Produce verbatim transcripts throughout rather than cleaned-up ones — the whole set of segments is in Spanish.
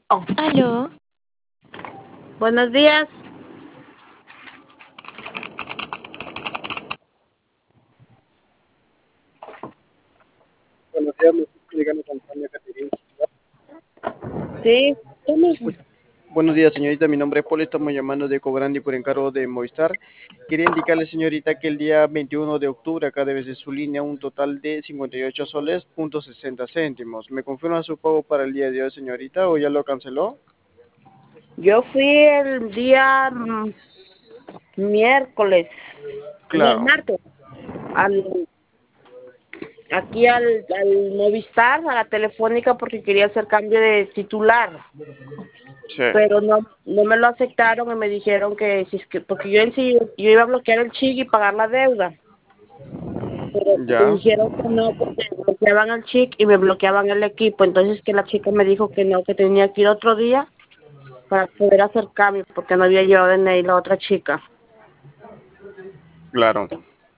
Oh, Aló, buenos días. Buenos días, me estoy comunicando con Tania Caterina. Sí, ¿qué mismo? Buenos días, señorita. Mi nombre es Polo. Estamos llamando de Cobrandi por encargo de Movistar. Quería indicarle, señorita, que el día veintiuno de octubre acá debe ser su línea un total de cincuenta y ocho soles punto sesenta céntimos. ¿Me confirma su pago para el día de hoy, señorita, o ya lo canceló? Yo fui el día mm, miércoles, no, el Claro, martes, al, aquí al, al Movistar, a la Telefónica, porque quería hacer cambio de titular, sí, pero no no me lo aceptaron y me dijeron que, si es que porque yo en sí, yo iba a bloquear el chic y pagar la deuda, pero me ya. dijeron que no, porque bloqueaban el chic y me bloqueaban el equipo, entonces que la chica me dijo que no, que tenía que ir otro día para poder hacer cambios porque no había llevado D N I la otra chica. Claro.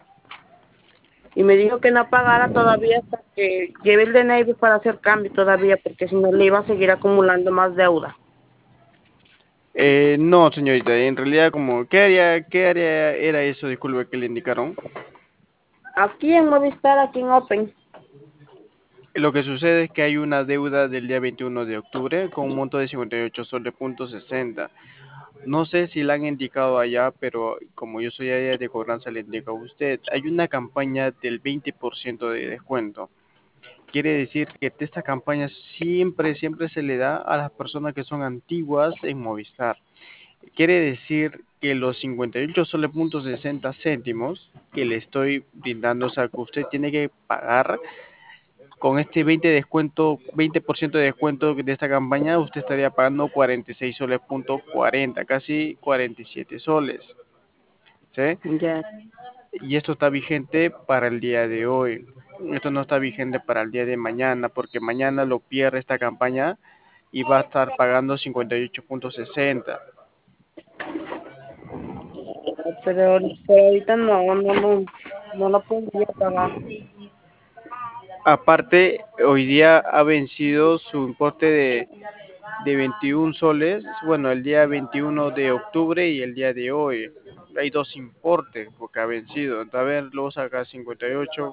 Y me dijo que no pagara todavía hasta que lleve el D N I para hacer cambio todavía, porque si no le iba a seguir acumulando más deuda. Eh, no, señorita, en realidad, como, ¿qué área, qué área era eso? Disculpe, que le indicaron. Aquí en Movistar, aquí en Open. Lo que sucede es que hay una deuda del día veintiuno de octubre con un monto de cincuenta y ocho soles punto sesenta. No sé si la han indicado allá, pero como yo soy área de cobranza, le indico a usted. Hay una campaña del veinte por ciento de descuento. Quiere decir que esta campaña siempre, siempre se le da a las personas que son antiguas en Movistar. Quiere decir que los cincuenta y ocho soles punto sesenta céntimos que le estoy brindando, o sea, que usted tiene que pagar con este veinte descuento, veinte por ciento de descuento de esta campaña, usted estaría pagando cuarenta y seis soles punto cuarenta, casi cuarenta y siete soles, ¿sí? Ya, Y esto está vigente para el día de hoy. Esto no está vigente para el día de mañana, porque mañana lo pierde esta campaña y va a estar pagando cincuenta y ocho punto sesenta. pero, pero ahorita no, no, no, no lo podría pagar. Aparte, hoy día ha vencido su importe de, de veintiún soles, bueno, el día veintiuno de octubre y el día de hoy. Hay dos importes porque ha vencido. A ver, luego saca cincuenta y ocho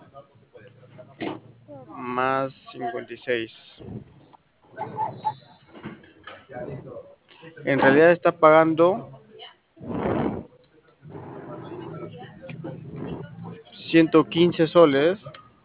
más cincuenta y seis. En realidad está pagando ciento quince soles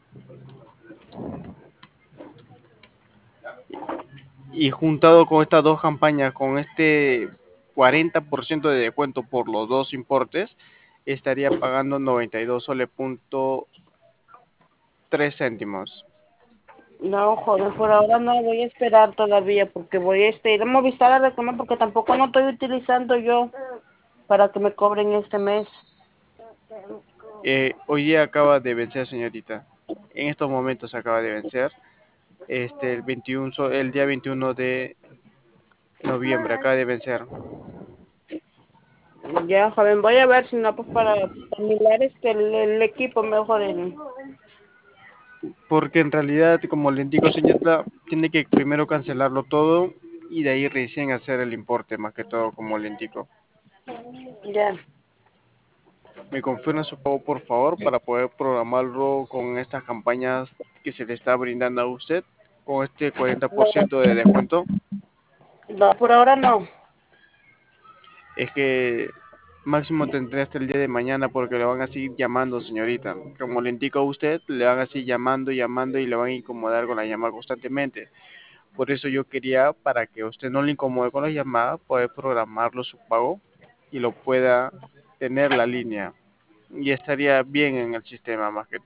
y juntado con estas dos campañas, con este cuarenta por ciento de descuento por los dos importes, estaría pagando noventa y dos soles punto tres céntimos. No, joder, por ahora no voy a esperar todavía, porque voy a este, ir a Movistar a reclamar, porque tampoco no estoy utilizando yo para que me cobren este mes. Eh, hoy día acaba de vencer, señorita. En estos momentos acaba de vencer. Este, el veintiuno, so- el día veintiuno de noviembre acaba de vencer. Ya, joven, voy a ver si no, pues para, para mirar este, el, el equipo mejor. En, Porque en realidad, como le indico, señorita, tiene que primero cancelarlo todo y de ahí recién hacer el importe, más que todo, como le indico. ya. ¿Me confirma su pago, por favor, para poder programarlo con estas campañas que se le está brindando a usted, con este cuarenta por ciento de descuento? No, por ahora no. Es que máximo tendré hasta el día de mañana porque le van a seguir llamando, señorita. Como le indico a usted, le van a seguir llamando, llamando y le van a incomodar con la llamada constantemente. Por eso yo quería, para que usted no le incomode con las llamadas, poder programarlo su pago y lo pueda tener la línea. Y estaría bien en el sistema más que todo.